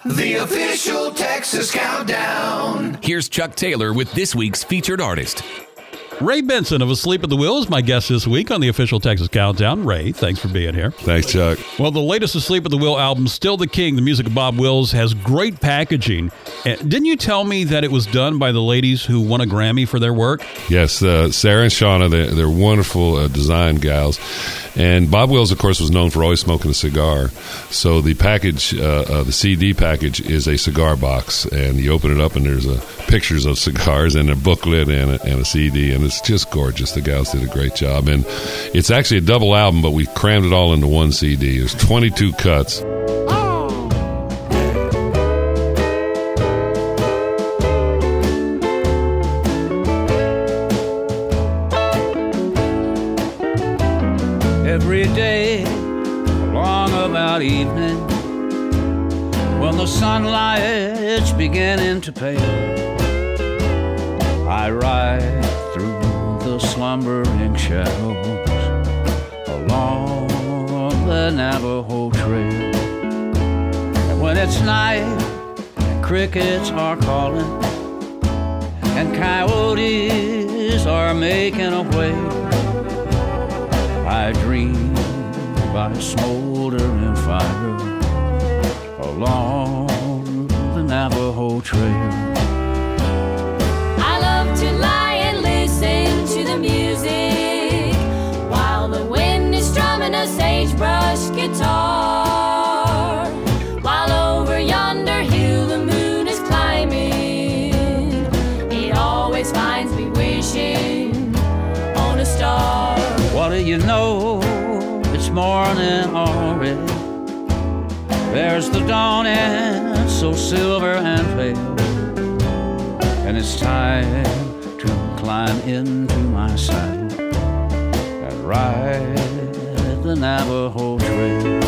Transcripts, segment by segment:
The official Texas Countdown. Here's Chuck Taylor with this week's featured artist. Ray Benson of Asleep at the Wheel is my guest this week on the official Texas Countdown. Ray, thanks for being here. Thanks, Chuck. Well, the latest Asleep at the Wheel album, Still the King, the music of Bob Wills, has great packaging. Didn't you tell me that it was done by the ladies who won a Grammy for their work? Yes, Sarah and Shauna, they're wonderful design gals. And Bob Wills, of course, was known for always smoking a cigar. So the package, the CD package, is a cigar box. And you open it up, and there's pictures of cigars and a booklet and a CD. And it's just gorgeous. The gals did a great job. And it's actually a double album, but we crammed it all into one CD. There's 22 cuts. Every day along about evening, when the sunlight's beginning to pale, I ride through the slumbering shadows along the Navajo Trail. And when it's night, crickets are calling and coyotes are making a wail, I dream by a smoldering fire along the Navajo Trail. I love to lie and listen to the music while the wind is strumming a sagebrush guitar, while over yonder hill the moon is climbing. It always finds me wishing on a star. What do you know? It's morning already. There's the dawning, so silver and pale. And it's time to climb into my saddle and ride the Navajo Trail.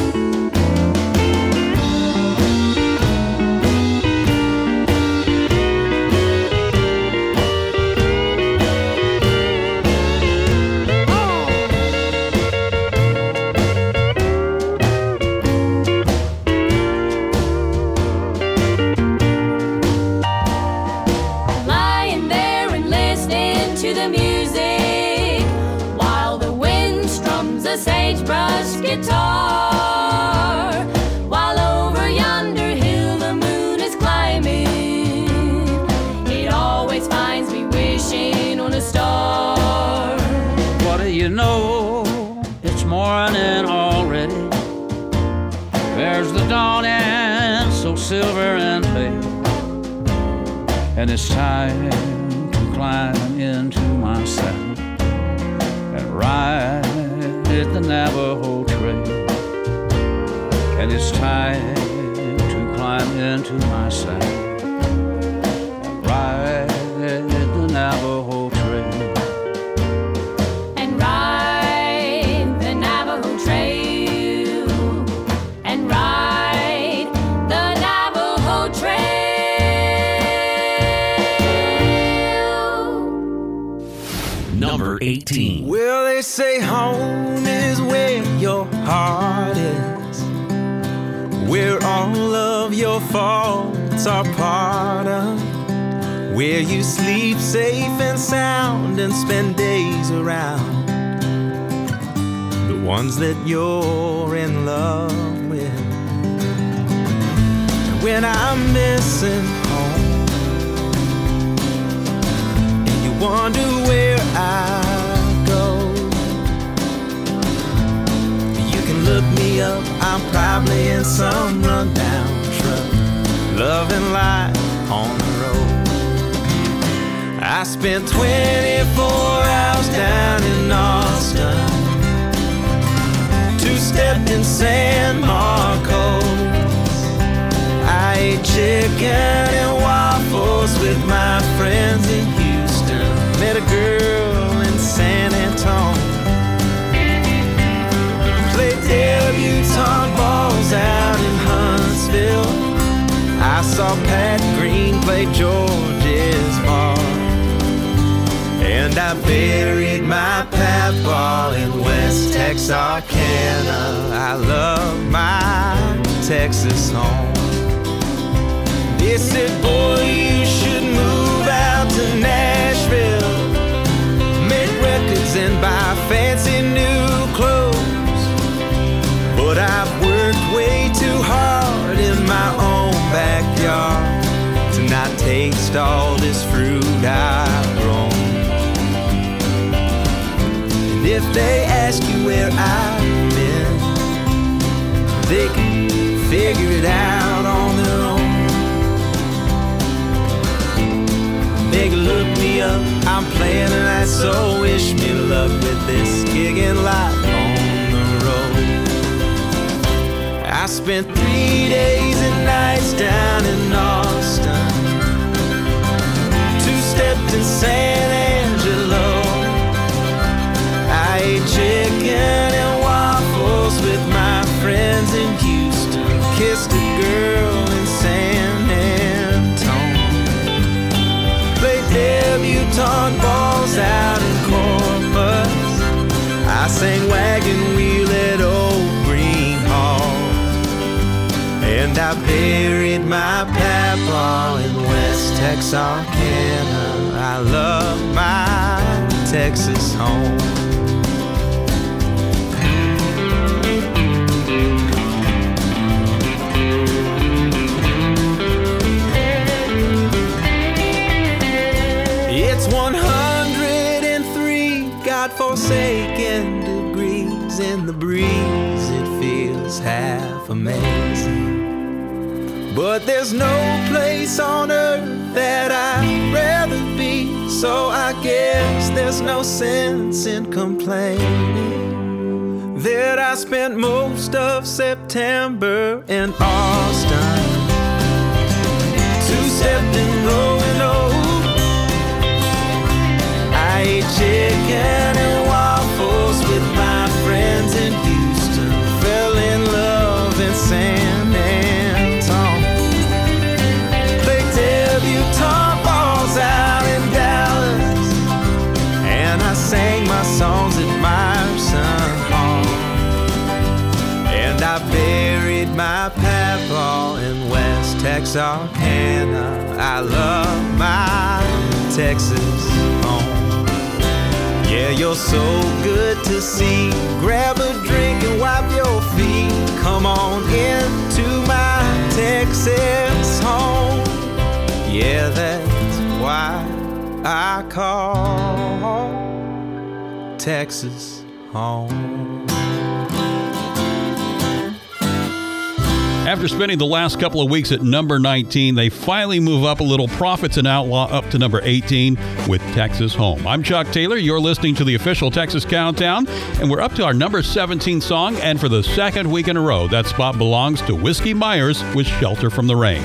Sagebrush guitar, while over yonder hill the moon is climbing. It always finds me wishing on a star. What do you know? It's morning already. There's the dawning, so silver and pale. And it's time to climb into my saddle and ride the Navajo Trail. And it's time to climb into my saddle and ride the Navajo Trail. And ride the Navajo Trail. And ride the Navajo Trail. Number 18. Well, they say home is where your heart is, where all of your faults are part of, where you sleep safe and sound and spend days around the ones that you're in love with. When I'm missing home and you wonder where I look me up, I'm probably in some rundown truck, loving life on the road. I spent 24 hours down in Austin, two-stepped in San Marcos. I ate chicken and waffles with my friends in Houston, met a girl in San Antonio, played debutante balls out in Huntsville. I saw Pat Green play George's bar, and I buried my papaw in West Texarkana. I love my Texas home. taste all this fruit I've grown. And if they ask you where I've been, they can figure it out on their own. They can look me up, I'm playing tonight, so wish me luck with this gig in life on the road. I spent 3 days and nights down in Austin, 2-stepped in San Angelo. I ate chicken and waffles with my friends in Houston, kissed a girl in San Antonio, played debutante balls out in Corpus. I sang Wagon Wheel at Old Green Hall, and I buried my papa in West Texarkana. I love my Texas home. It's 103 God-forsaken degrees in the breeze. It feels half amazing. But there's no place on earth that I'd rather be, so I guess there's no sense in complaining that I spent most of September in Austin, 2-stepped in Roanoke. I ate chicken and waffles with my friends in Houston, fell in love in San Antonio, played debutante balls out in Dallas, and I sang my songs at Meyerson Hall, and I buried my papa in West Texarkana. I love my Texas home. Yeah, you're so good to see. Grab a drink and wipe your feet. Come on into my Texas home. Yeah, that's why I call Texas home. After spending the last couple of weeks at number 19, they finally move up a little. Prophets and Outlaw up to number 18 with Texas Home. I'm Chuck Taylor. You're listening to the official Texas Countdown, and we're up to our number 17 song. And for the second week in a row, that spot belongs to Whiskey Myers with Shelter from the Rain.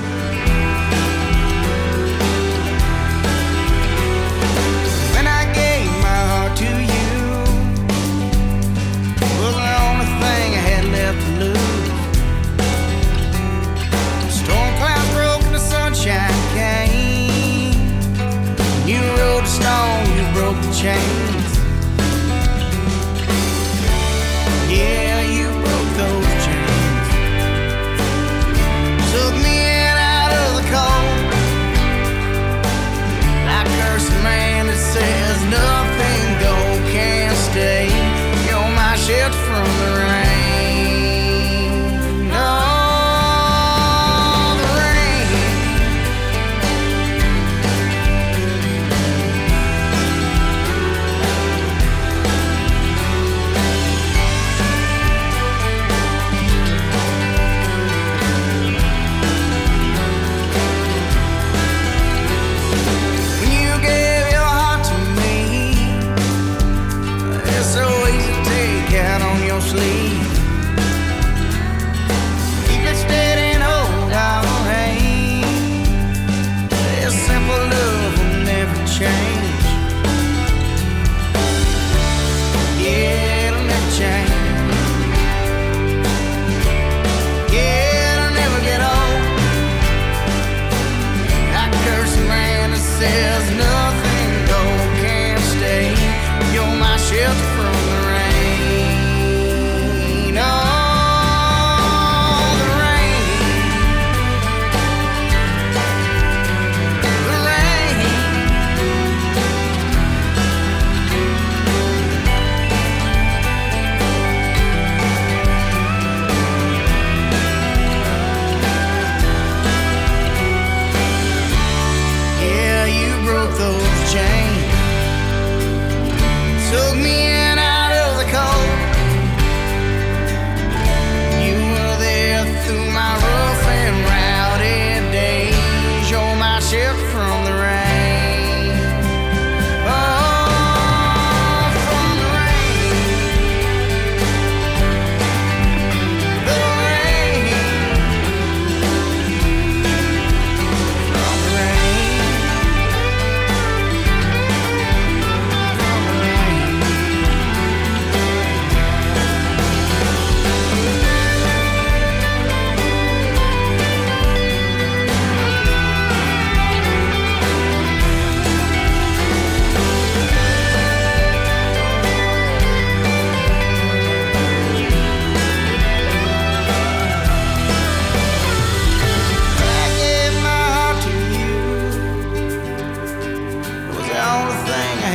When I gave my heart to you, was the only thing I had left to lose. Sunshine came. You rode the stone, you broke the chains. Yeah, you broke those chains. Took me in out of the cold, like a cursed man that says nothing gold can't stay. You're my shelter from the rain.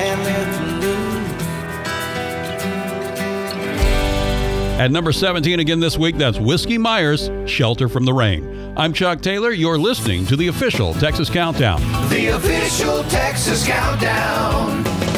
can't let you lose. At number 17 again this week, that's Whiskey Myers, Shelter from the Rain. I'm Chuck Taylor. You're listening to the official Texas Countdown. The official Texas Countdown.